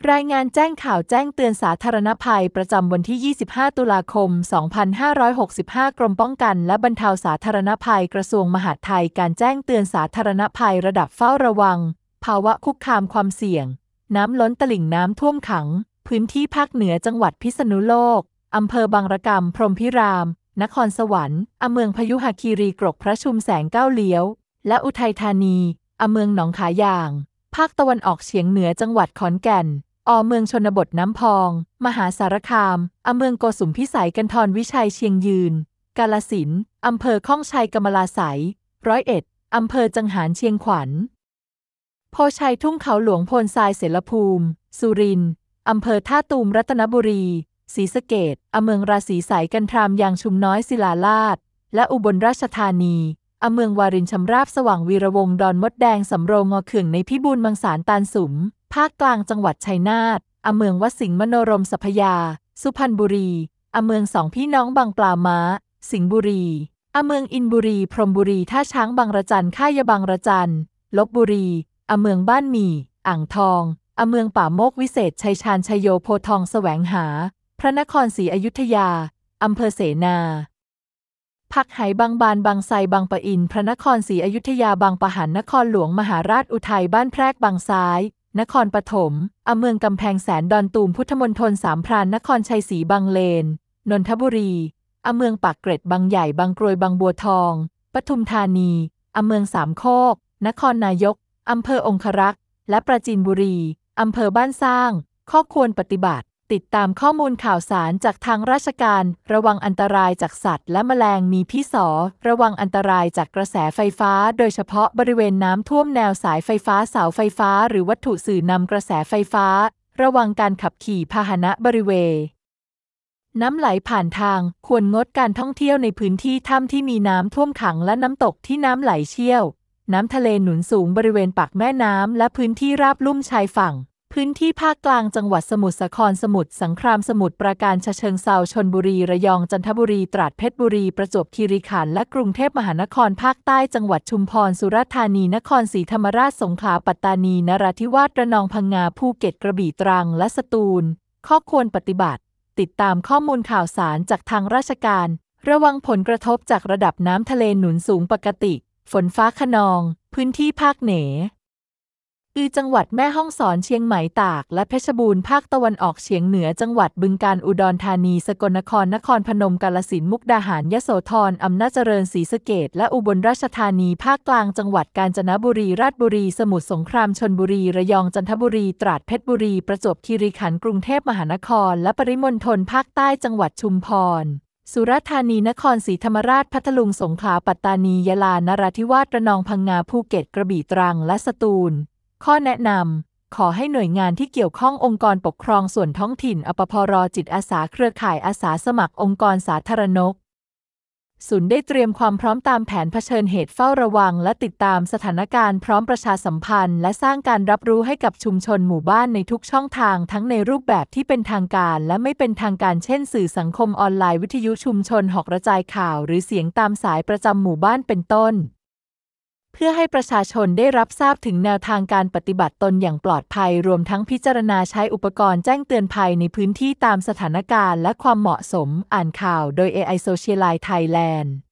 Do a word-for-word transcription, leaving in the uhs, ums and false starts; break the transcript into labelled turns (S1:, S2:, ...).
S1: รายงานแจ้งข่าวแจ้งเตือนสาธารณภัยประจำวันที่ ยี่สิบห้า ตุลาคม สองพันห้าร้อยหกสิบห้า กรมป้องกันและบรรเทาสาธารณภัยกระทรวงมหาดไทยการแจ้งเตือนสาธารณภัยระดับเฝ้าระวังภาวะคุกคามความเสี่ยงน้ำล้นตลิ่งน้ำท่วมขังพื้นที่ภาคเหนือจังหวัดพิษณุโลกอำเภอบางระกำพรหมพิรามนครสวรรค์อำเมืองพยุหคีรีกรกพระชุมแสงเก้าเลี้ยวและอุทัยธานีอำเมืองหนองขายางภาคตะวันออกเฉียงเหนือจังหวัดขอนแก่นอเมืองชนบทน้ำพองมหาสารคามอำเมืองโกสุมพิสัยกันทรวิชัยเชียงยืนกาฬสินธุ์อำเภอข้องชัยกำมะลาไสยร้อยเอ็ดอำเภอจังหารเชียงขวัญโพชัยทุ่งเขาหลวงพลทรายเสรภูมิสุรินทร์อำเภอท่าตูมรัตนบุรีศรีสะเกษอำเมืองราศีไสยกันทรามยางชุมน้อยศิลาลาดและอุบลราชธานีอำเมืองวารินชำราบสว่างวีระวงศ์ดอนมดแดงสำโรงงอเขื่องในพิบูลมังสารตาลสุมภาคกลางจังหวัดชัยนาทอำเมืองวัดสิงห์มโนรมสัพยาสุพรรณบุรีอำเมืองสองพี่น้องบางปลาม้าสิงห์บุรีอำเมืองอินบุรีพรหมบุรีท่าช้างบางระจันค่ายบางระจันลพบุรีอำเมืองบ้านหมี่อ่างทองอำเมืองป่าโมกวิเศษชัยชาญชัยโยโพทองแสวงหาพระนครศรีอยุธยาอำเภอเสนาผักไหบางบานบางไทรบางปะอินพระนครศรีอยุธยาบางปะหันนครหลวงมหาราชอุทัยบ้านแพรกบางซ้ายนครปฐมอำเมืองกำแพงแสนดอนตูมพุทธมณฑลสามพรานนครชัยศรีบางเลนนนทบุรีอำเมืองปากเกร็ดบางใหญ่บางกรวยบางบัวทองปทุมธานีอำเมืองสามโคกนครนายกอำเภอองครักษ์และปราจีนบุรีอำเภอบ้านสร้างข้อควรปฏิบัติติดตามข้อมูลข่าวสารจากทางราชการระวังอันตรายจากสัตว์และแมลงมีพิษระวังอันตรายจากกระแสไฟฟ้าโดยเฉพาะบริเวณน้ำท่วมแนวสายไฟฟ้าเสาไฟฟ้าหรือวัตถุสื่อนำกระแสไฟฟ้าระวังการขับขี่พาหนะบริเวณน้ำไหลผ่านทางควรงดการท่องเที่ยวในพื้นที่ถ้ำที่มีน้ำท่วมขังและน้ำตกที่น้ำไหลเชี่ยวน้ำทะเลหนุนสูงบริเวณปากแม่น้ำและพื้นที่ราบลุ่มชายฝั่งพื้นที่ภาคกลางจังหวัดสมุทรสาครสมุทรสงครามสมุทรปราการฉะเชิงเทราชลบุรีระยองจันทบุรีตราดเพชรบุรีประจวบคีรีขันธ์และกรุงเทพมหานครภาคใต้จังหวัดชุมพรสุราษฎร์ธานีนครศรีธรรมราชสงขลาปัตตานีนราธิวาสระนองพังงาภูเก็ตกระบี่ตรังและสตูลข้อควรปฏิบัติติดตามข้อมูลข่าวสารจากทางราชการระวังผลกระทบจากระดับน้ำทะเลหนุนสูงปกติฝนฟ้าคะนองพื้นที่ภาคเหนือคือจังหวัดแม่ฮ่องสอนเชียงใหม่ตากและเพชรบูรณ์ภาคตะวันออกเฉียงเหนือจังหวัดบึงกาฬอุดรธานีสกลนครนครพนมกาฬสินธุ์มุกดาหารยโสธรอำนาจเจริญศรีสะเกษและอุบลราชธานีภาคกลางจังหวัดกาญจนบุรีราชบุรีสมุทรสงครามชลบุรีระยองจันทบุรีตราดเพชรบุรีประจวบคีรีขันธ์กรุงเทพมหานครและปริมณฑลภาคใต้จังหวัดชุมพรสุราษฎร์ธานีนครศรีธรรมราชพัทลุงสงขลาปัตตานียะลานราธิวาสระนองพังงาภูเก็ตกระบี่ตรังและสตูลข้อแนะนำขอให้หน่วยงานที่เกี่ยวข้ององค์กรปกครองส่วนท้องถิ่นอปพรจิตอาสาเครือข่ายอาสาสมัครองค์กรสาธารณศูนย์ได้เตรียมความพร้อมตามแผนเผชิญเหตุเฝ้าระวังและติดตามสถานการณ์พร้อมประชาสัมพันธ์และสร้างการรับรู้ให้กับชุมชนหมู่บ้านในทุกช่องทางทั้งในรูปแบบที่เป็นทางการและไม่เป็นทางการเช่นสื่อสังคมออนไลน์วิทยุชุมชนหอกกระจายข่าวหรือเสียงตามสายประจำหมู่บ้านเป็นต้นเพื่อให้ประชาชนได้รับทราบถึงแนวทางการปฏิบัติตนอย่างปลอดภัยรวมทั้งพิจารณาใช้อุปกรณ์แจ้งเตือนภัยในพื้นที่ตามสถานการณ์และความเหมาะสมอ่านข่าวโดย เอ ไอ Socialite Thailand